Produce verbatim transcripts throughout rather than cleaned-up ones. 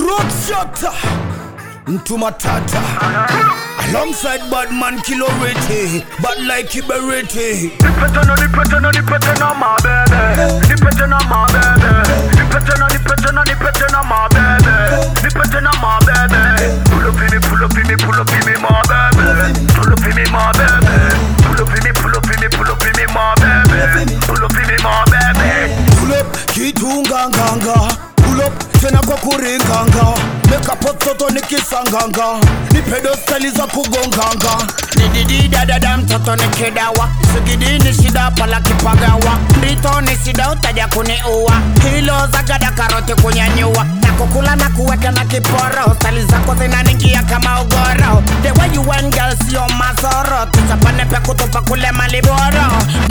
Rock Shatter Mtu Matata alongside Badman Kilo Rete, bad like Kiberete. Nipete na nipete na nipete na my baby. Nipete na my baby. Nipete na nipete na nipete na my baby. Nipete na my baby. Pull up in me, pull up in me, pull up in me, my baby. Pull up in me, my baby. Pull up in me, pull up in me, pull up in me, my baby. Pull up in me, my baby. Pull up, kitunga nganga. Pull up, tena kwa kuringanga. Meka pototo nikisanganga. Ni pedostali za kugonganga. Nididi dada mtoto nikidawa. Sugidi ni shida pala kipagawa. Ndito ni shida utaja kuniua. Hilo za gada karoti kunyanyua. Na kukula na kuweka na kiporo. Stali zako zinaningia kama ugoro. The way you want girls sio mazoro. Tuchapane pe kutupa kule maliboro.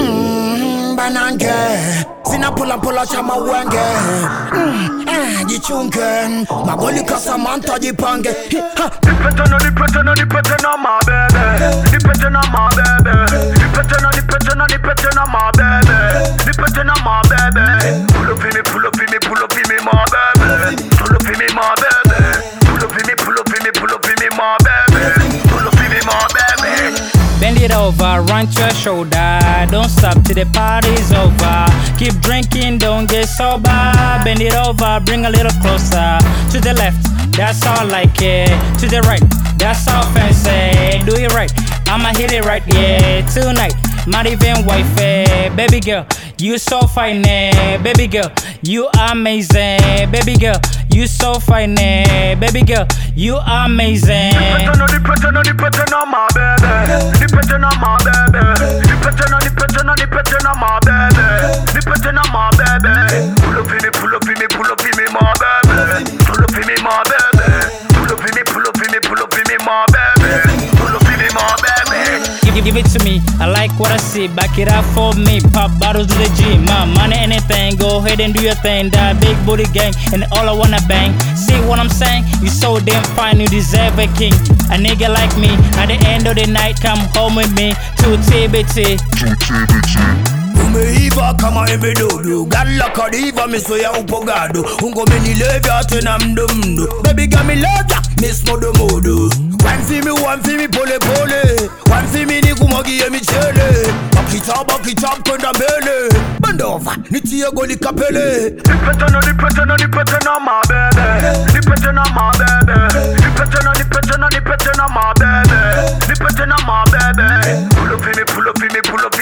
Mmm, banange. Sina pula pula chama wenge. Mmm, eh, jichunge. Magoli kasamanta jipange. Nipete na nipete na nipete na my baby. Nipete na my baby. Nipete na nipete na nipete na my baby. Nipete na my baby. Pull up in me, pull up in me, pull up in me, my baby. Pull up in me, my baby. Pull up in me, pull up in me, pull up in me, my baby. Pull up in me, my baby. Bend it over, run to your shoulder. Don't stop till the party's over. Keep drinking, don't get sober. Bend it over, bring a little closer. To the left, that's all like it. To the right, that's all fancy. Do it right, I'ma hit it right, yeah. Tonight, not even wifey. Baby girl, you so fine, eh. Baby girl, you amazing. Baby girl, you so fine, eh. Baby girl, you amazing. Nipete na nipete na nipete na my baby. Nipete na my baby. Nipete na nipete na nipete na my baby. Nipete na my baby. Pull up in me, pull up in me, pull up in me, my baby. Pull up in me, my baby. Pull up in me, pull up in me, pull up in me, my baby. Pull up in me, my baby. Give, give it to me, I like what I see. Back it up for me, pop bottles to the gym. My money, anything, go ahead and do your thing. That big booty gang, and all I wanna bang. See what I'm saying? You so damn fine, you deserve a king. A nigga like me, at the end of the night, come home with me. To T B T. To T B T. Umeiva kama emedodo. Gala kadiva miso ya upogado. Ungo menilevya tena mdo mdo. Baby got me levya, miss modo modo. One for me, one for me, pole pole. One for me ni kumagie michele. Bakita bakita kwenda mbele. Bend over, nitie goli kapele. Nipete na nipete na nipete na my baby. Nipete na my baby. Nipete na nipete na nipete na my baby. Nipete na my baby. Pull up in me, pull up in me, pull up